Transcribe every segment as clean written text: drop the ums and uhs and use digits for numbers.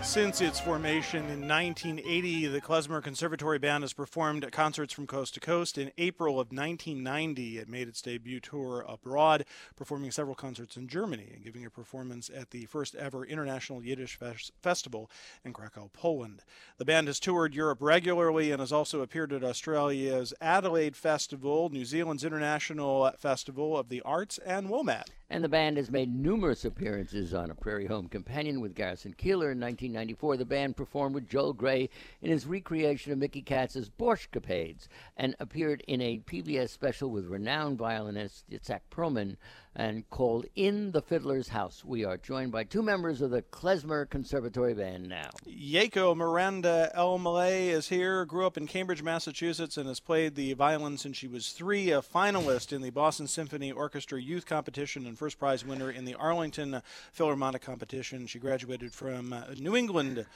Since its formation in 1980, the Klezmer Conservatory Band has performed concerts from coast to coast. In April of 1990, it made its debut tour abroad, performing several concerts in Germany and giving a performance at the first ever International Yiddish Festival in Krakow, Poland. The band has toured Europe regularly and has also appeared at Australia's Adelaide Festival, New Zealand's International Festival of the Arts, and WOMAD. And the band has made numerous appearances on A Prairie Home Companion with Garrison Keillor in 1994. The band performed with Joel Grey in his recreation of Mickey Katz's Borshcapades and appeared in a PBS special with renowned violinist Itzhak Perlman and called In the Fiddler's House. We are joined by two members of the Klezmer Conservatory Band now. Yako Miranda El Malay is here, grew up in Cambridge, Massachusetts, and has played the violin since she was 3, a finalist in the Boston Symphony Orchestra Youth Competition and first prize winner in the Arlington Philharmonic Competition. She graduated from New England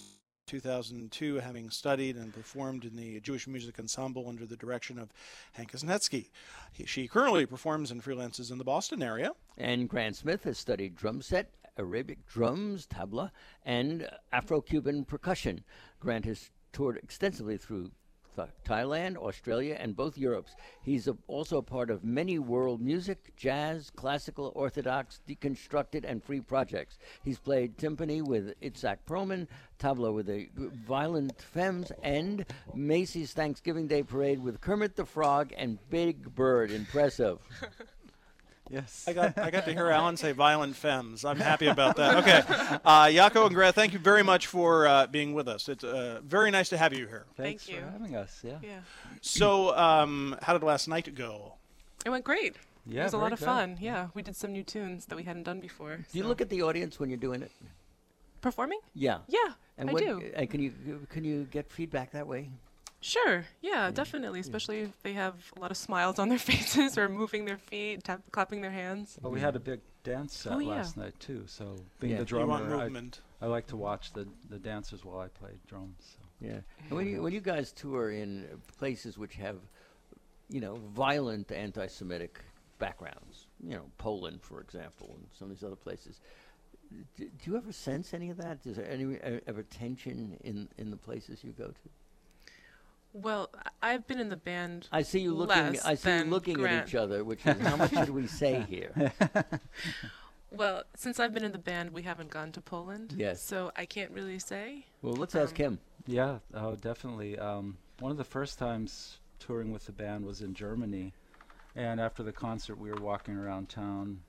2002, having studied and performed in the Jewish Music Ensemble under the direction of Hank Kuznetsky. She currently performs and freelances in the Boston area. And Grant Smith has studied drum set, Arabic drums, tabla, and Afro-Cuban percussion. Grant has toured extensively through Thailand, Australia, and both Europes. He's also a part of many world music, jazz, classical, orthodox, deconstructed, and free projects. He's played timpani with Itzhak Perlman, tabla with the Violent Femmes, and Macy's Thanksgiving Day Parade with Kermit the Frog and Big Bird. Impressive. Yes. I got to hear Alan say Violent Femmes. I'm happy about that. Okay. Yako and Grant, thank you very much for being with us. It's very nice to have you here. Thanks Thank you for having us. Yeah. So, how did last night go? It went great. Yeah, It was a lot very of good. fun. Yeah, we did some new tunes that we hadn't done before. Do you so- look at the audience when you're doing it? performing? Yeah. Yeah, And I do. can you get feedback that way? Sure. Yeah, definitely. Especially if they have a lot of smiles on their faces or moving their feet, clapping their hands. Well, we had a big dance set Oh, yeah. last night too. So being Yeah. the You want drummer, movement. I like to watch the dancers while I play drums. So. Yeah. And when you guys tour in places which have, violent anti-Semitic backgrounds, Poland, for example, and some of these other places, do you ever sense any of that? Is there any ever tension in the places you go to? Well, I've been in the band. I see you looking. less I see you than looking Grant. at each other. Which is how much should we say here? Well, since I've been in the band, we haven't gone to Poland. Yes. So I can't really say. Well, let's ask him. Yeah, definitely. One of the first times touring with the band was in Germany, and after the concert, we were walking around town.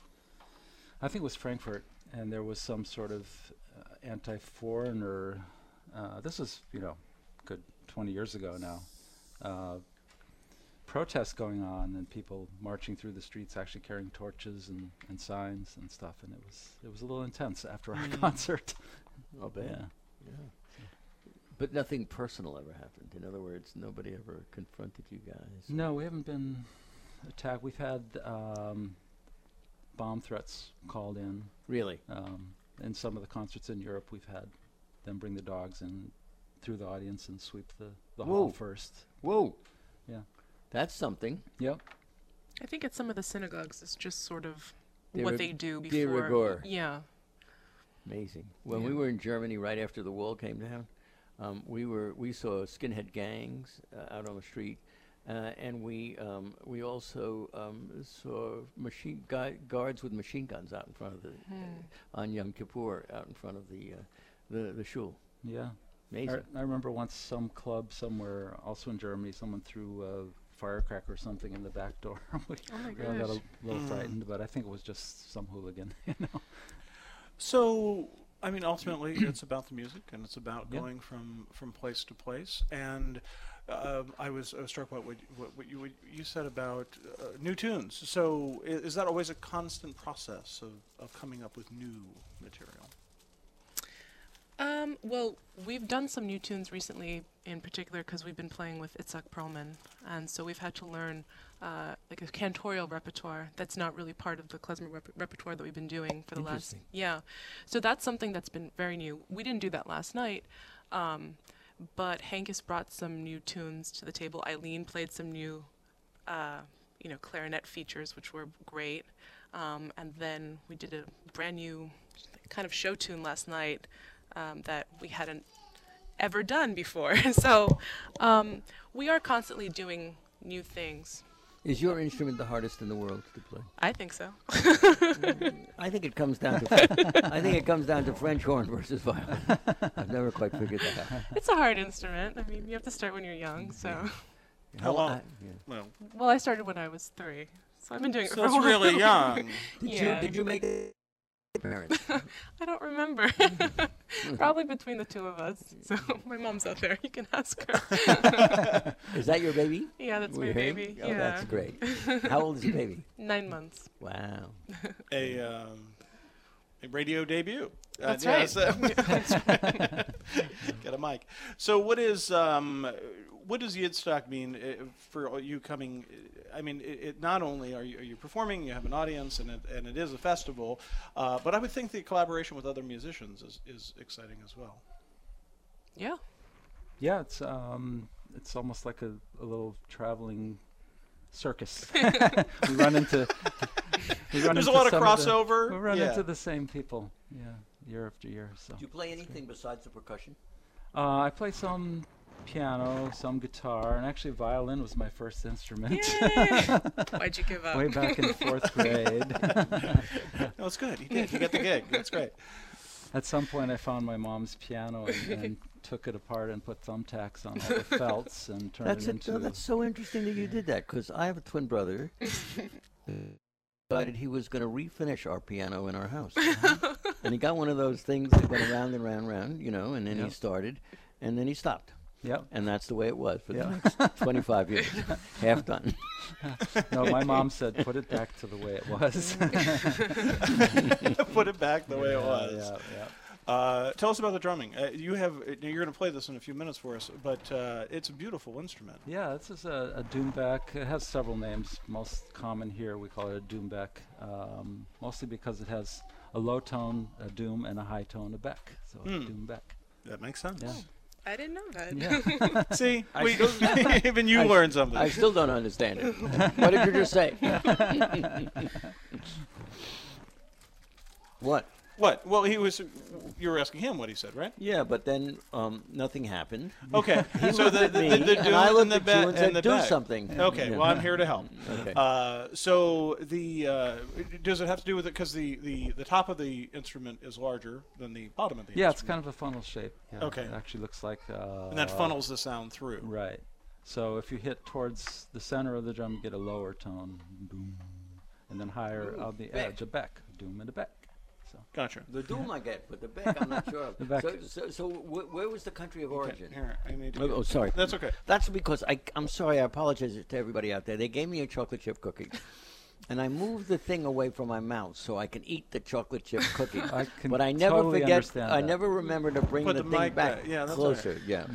I think it was Frankfurt, and there was some sort of anti-foreigner. This was, good 20 years ago now. Protests going on and people marching through the streets, actually carrying torches and signs and stuff, and it was a little intense after our concert. I'll bet. Yeah. But nothing personal ever happened. In other words, nobody ever confronted you guys. No, we haven't been attacked. We've had bomb threats called in. Really? In some of the concerts in Europe, we've had them bring the dogs in through the audience and sweep the hall first. Whoa. Yeah. That's something. Yep. I think at some of the synagogues, it's just sort of De what rig- they do de before. rigueur. Yeah. Amazing. When Yeah. we were in Germany right after the wall came down, we saw skinhead gangs out on the street, and we also saw guards with machine guns out in front of on Yom Kippur out in front of the shul. Yeah. Amazing. I remember once some club somewhere, also in Germany, someone threw a firecracker or something in the back door. we Oh my all got gosh. a little frightened, but I think it was just some hooligan. So, I mean, ultimately, it's about the music, and it's about Yeah. going from place to place. And I was struck by what you said about new tunes. So, is that always a constant process of coming up with new material? Well, we've done some new tunes recently, in particular because we've been playing with Itzhak Perlman, and so we've had to learn like a cantorial repertoire that's not really part of the klezmer repertoire that we've been doing for the last. Interesting. Yeah, so that's something that's been very new. We didn't do that last night, but Hank has brought some new tunes to the table. Eileen played some new, clarinet features, which were great, and then we did a brand new kind of show tune last night. that we hadn't ever done before. So we are constantly doing new things. Is your instrument the hardest in the world to play? I think so. I think it comes down to I think it comes down to French horn versus violin. I've never quite figured that out. It's a hard instrument. I mean, you have to start when you're young. So, How long? Yeah. Well, I started when I was 3. So I've been doing it so for a it's while. really young. Did you make it? Parents. I don't remember. Probably between the two of us. So my mom's out there. You can ask her. Is that your baby? Yeah, that's We're my hearing? baby. Oh, Yeah. that's great. How old is your baby? 9 months. Wow. A radio debut. That's yeah, right. so- Get a mic. So what does Yiddstock mean for you coming? I mean, it not only are you performing, you have an audience, and it is a festival, but I would think the collaboration with other musicians is exciting as well. Yeah. Yeah, it's almost like a little traveling circus. we run into There's a lot of some crossover. we run Yeah. into the same people, year after year. So Do you play anything besides the percussion? I play some piano, some guitar, and actually violin was my first instrument. Yay! Why'd you give up? Way back in 4th grade. No, it's good. You get the gig. That's great. At some point, I found my mom's piano and took it apart and put thumbtacks on all the felts and turned That's it it. into. That's so interesting that you did that, because I have a twin brother. Decided he was going to refinish our piano in our house, and he got one of those things that went around and round and round, and then he Yep. started, and then he stopped, Yep. and that's the way it was for the Yeah. next 25 years, half done. No, my mom said, put it back to the way it was. Put it back the way it was. Yeah. Tell us about the drumming. You're going to play this in a few minutes for us, but it's a beautiful instrument. Yeah, this is a Doumbek. It has several names. Most common here, we call it a Doumbek, mostly because it has a low tone, a doom, and a high tone, a beck. So a Doumbek. That makes sense. Yeah. I didn't know that. Yeah. See, even you learned something. I still don't understand it. What did you just say? What? What? Well, you were asking him what he said, right? Yeah, but then nothing happened. Okay. He So looked the at me, doom and I looked the at you and said, the "Do back. something." Okay. Yeah. Well, I'm here to help. Okay. So does it have to do with it because the top of the instrument is larger than the bottom of the Yeah, it's instrument? kind of a funnel shape. Yeah. Okay. It actually looks like. And that funnels the sound through. Right. So if you hit towards the center of the drum, you get a lower tone, boom, and then higher on the beck. edge, a beck, doom and a beck. So Gotcha. The doom I get, but the beck I'm not sure of. The beck. So where was the country of origin? Here, I need to Oh, sorry. That's okay. That's because I'm sorry. I apologize to everybody out there. They gave me a chocolate chip cookie, and I moved the thing away from my mouth so I can eat the chocolate chip cookie. I can But I never totally forget. understand I that. never remember to bring Put the the thing mic back back. Yeah, that's all right. closer. Yeah.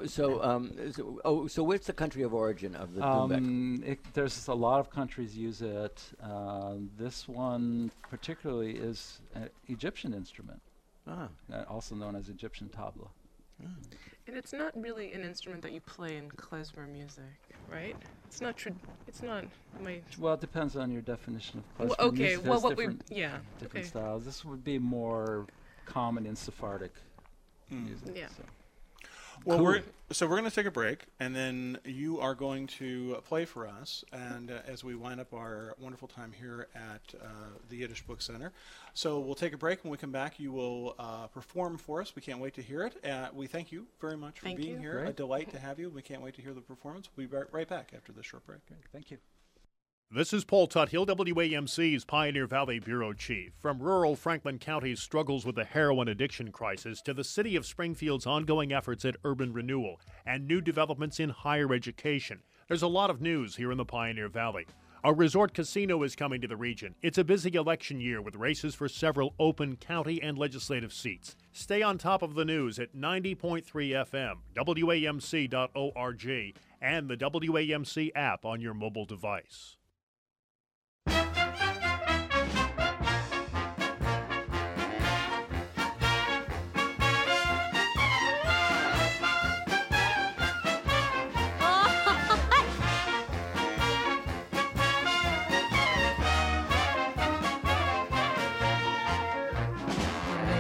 So where's the country of origin of the doumbek? There's a lot of countries use it. This one particularly is an Egyptian instrument, also known as Egyptian tabla. And it's not really an instrument that you play in klezmer music, right? It's not. It's not. Well, it depends on your definition of Well, klezmer okay. music. Well, There's what we. different, Yeah. different Okay. styles. This would be more common in Sephardic music. Yeah. So. Well, Cool. we're going to take a break, and then you are going to play for us, and as we wind up our wonderful time here at the Yiddish Book Center. So we'll take a break. When we come back, you will perform for us. We can't wait to hear it. We thank you very much for Thank being you. here. A Great. delight to have you. We can't wait to hear the performance. We'll be right back after this short break. Great. Thank you. This is Paul Tuthill, WAMC's Pioneer Valley Bureau Chief. From rural Franklin County's struggles with the heroin addiction crisis to the city of Springfield's ongoing efforts at urban renewal and new developments in higher education, there's a lot of news here in the Pioneer Valley. A resort casino is coming to the region. It's a busy election year with races for several open county and legislative seats. Stay on top of the news at 90.3 FM, WAMC.org, and the WAMC app on your mobile device.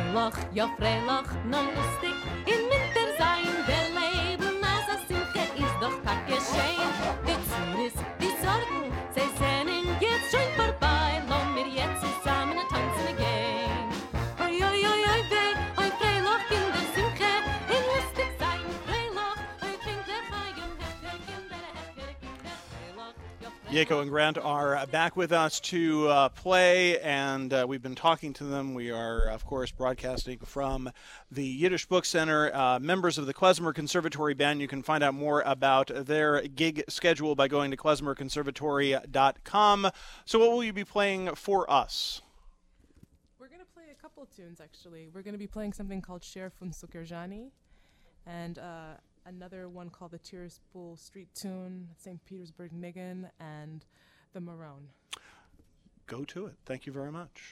Freilich, ja freilich, na lustig, in Winter sein, der Leben, als a Simche ist doch tak geschehen. Die Ziris, die Sorgen, sie sehnen jetzt schon vorbei, lau mir jetzt zusammen tanzen again. Oi, oi, oi, oi, weh, oi, freilich, in der Simche, in lustig sein, freilich, oi, trink der Feigen, heftig, in der heftig, freilich, ja freilich. Yeko and Grant are back with us to play, and we've been talking to them. We are, of course, broadcasting from the Yiddish Book Center. Members of the Klezmer Conservatory Band, you can find out more about their gig schedule by going to klezmerconservatory.com. So what will you be playing for us? We're going to play a couple tunes, actually. We're going to be playing something called Sher from Sukerjani, and another one called the Tiraspol Street Tune, St. Petersburg Niggin, and the Marone. Go to it. Thank you very much.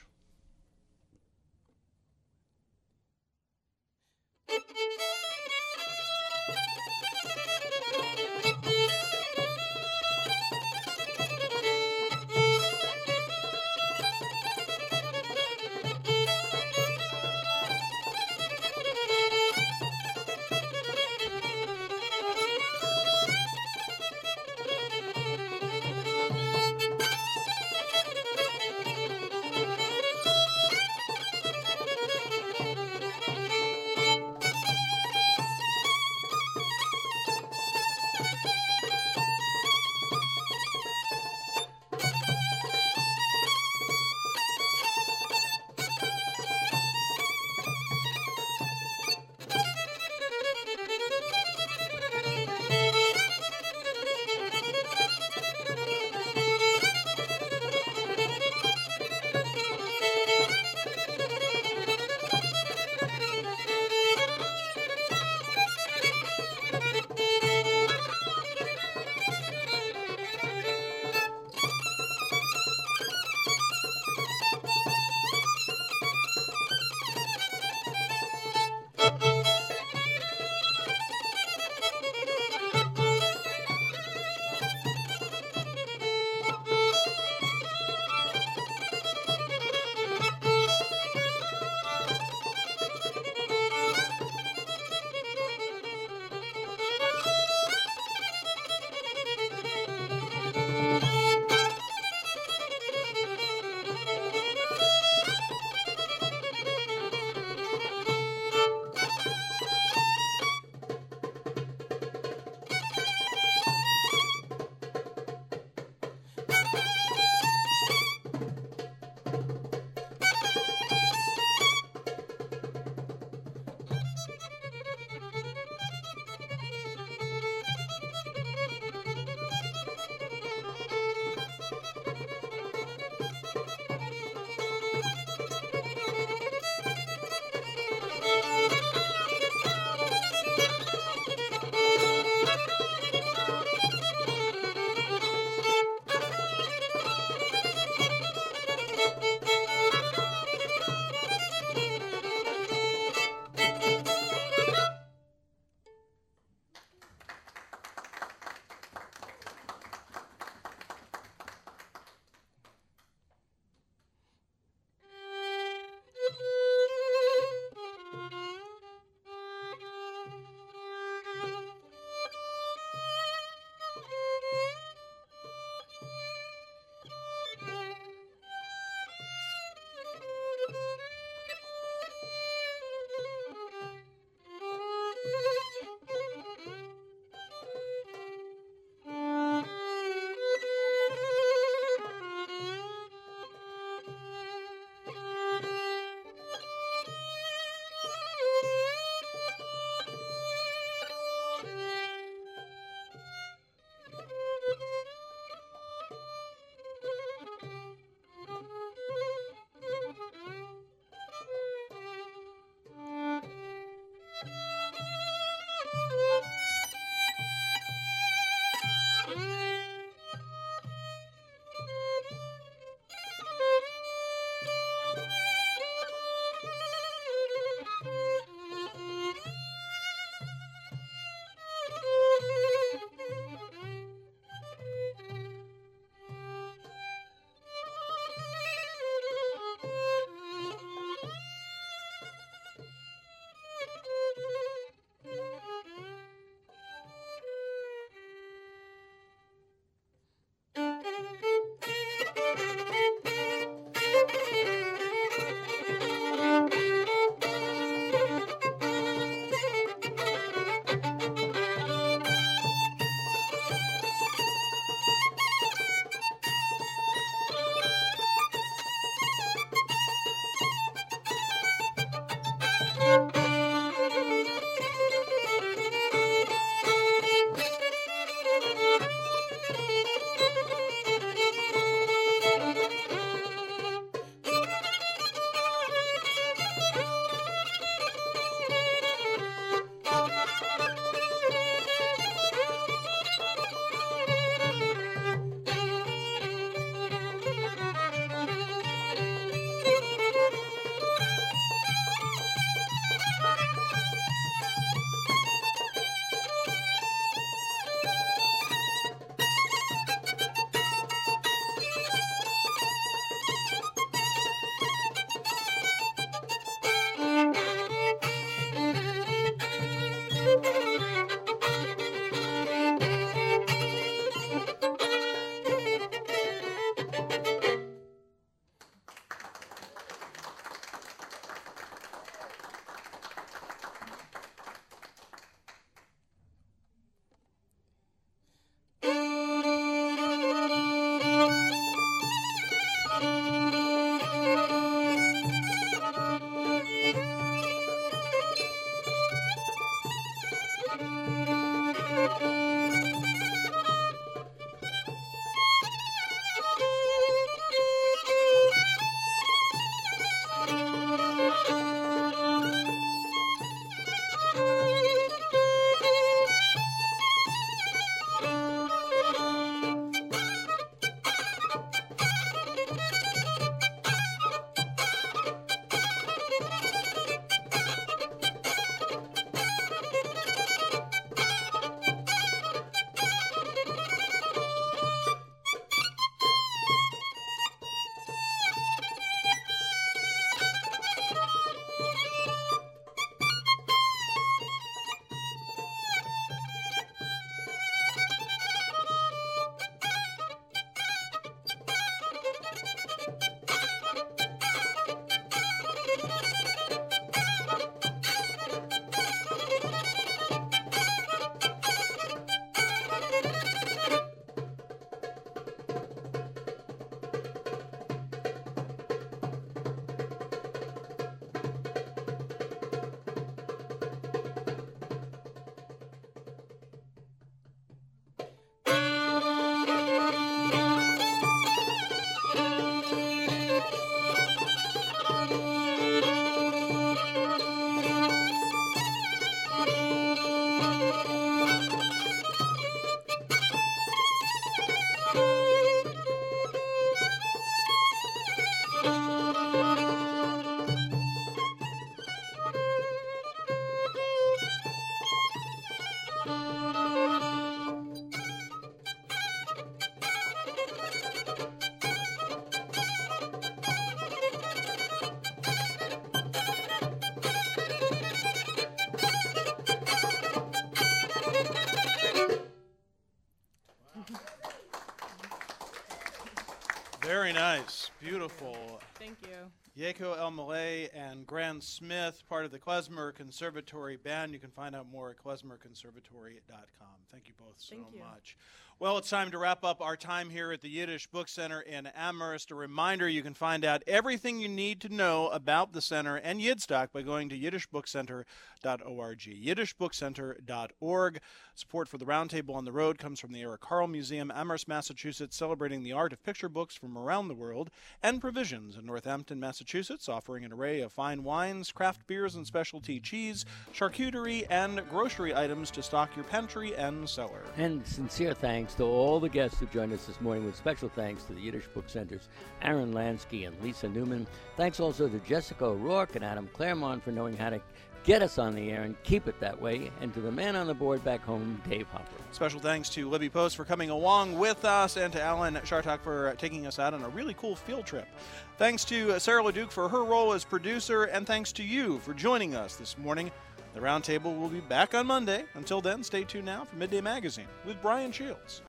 Very nice. Beautiful. Thank you. Yeko El Malay and Grant Smith, part of the Klezmer Conservatory Band. You can find out more at klezmerconservatory.com. Thank you both so Thank you. much. Well, it's time to wrap up our time here at the Yiddish Book Center in Amherst. A reminder, you can find out everything you need to know about the center and Yidstock by going to yiddishbookcenter.org. yiddishbookcenter.org. Support for the Roundtable on the Road comes from the Eric Carle Museum, Amherst, Massachusetts, celebrating the art of picture books from around the world, and Provisions in Northampton, Massachusetts, offering an array of fine wines, craft beers, and specialty cheese, charcuterie, and grocery items to stock your pantry and cellar. And sincere thanks to all the guests who joined us this morning, with special thanks to the Yiddish Book Center's Aaron Lansky and Lisa Newman. Thanks also to Jessica O'Rourke and Adam Claremont for knowing how to get us on the air and keep it that way, and to the man on the board back home, Dave Hopper. Special thanks to Libby Post for coming along with us, and to Alan Shartok for taking us out on a really cool field trip. Thanks to Sarah LeDuc for her role as producer, and thanks to you for joining us this morning. The Roundtable will be back on Monday. Until then, stay tuned now for Midday Magazine with Brian Shields.